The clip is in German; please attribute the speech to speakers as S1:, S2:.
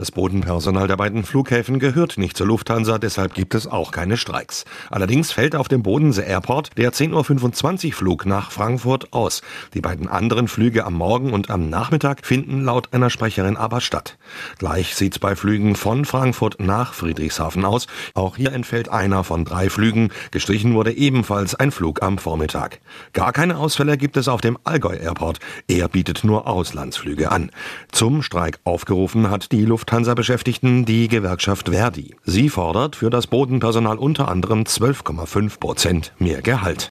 S1: Das Bodenpersonal der beiden Flughäfen gehört nicht zur Lufthansa, deshalb gibt es auch keine Streiks. Allerdings fällt auf dem Bodensee Airport der 10.25 Uhr Flug nach Frankfurt aus. Die beiden anderen Flüge am Morgen und am Nachmittag finden laut einer Sprecherin aber statt. Gleich sieht's bei Flügen von Frankfurt nach Friedrichshafen aus. Auch hier entfällt einer von 3 Flügen. Gestrichen wurde ebenfalls ein Flug am Vormittag. Gar keine Ausfälle gibt es auf dem Allgäu Airport. Er bietet nur Auslandsflüge an. Zum Streik aufgerufen hat die Lufthansa-Beschäftigten die Gewerkschaft ver.di. Sie fordert für das Bodenpersonal unter anderem 12,5% mehr Gehalt.